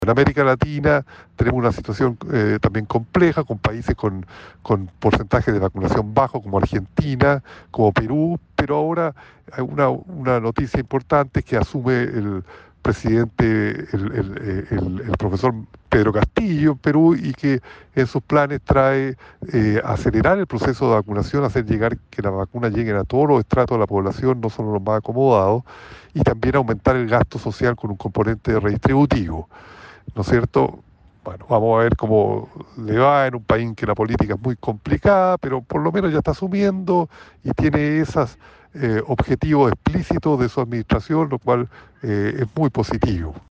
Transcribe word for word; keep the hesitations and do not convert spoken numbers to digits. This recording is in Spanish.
En América Latina tenemos una situación eh, también compleja, con países con, con porcentajes de vacunación bajo, como Argentina, como Perú, pero ahora hay una, una noticia importante que asume el presidente, el, el- eh, el- el profesor Pedro Castillo en Perú, y que en sus planes trae eh, acelerar el proceso de vacunación, hacer llegar que las vacunas lleguen a todos los estratos de la población, no solo los más acomodados, y también aumentar el gasto social con un componente redistributivo. ¿No es cierto? Bueno, vamos a ver cómo le va en un país en que la política es muy complicada, pero por lo menos ya está asumiendo y tiene esos eh, objetivos explícitos de su administración, lo cual eh, es muy positivo.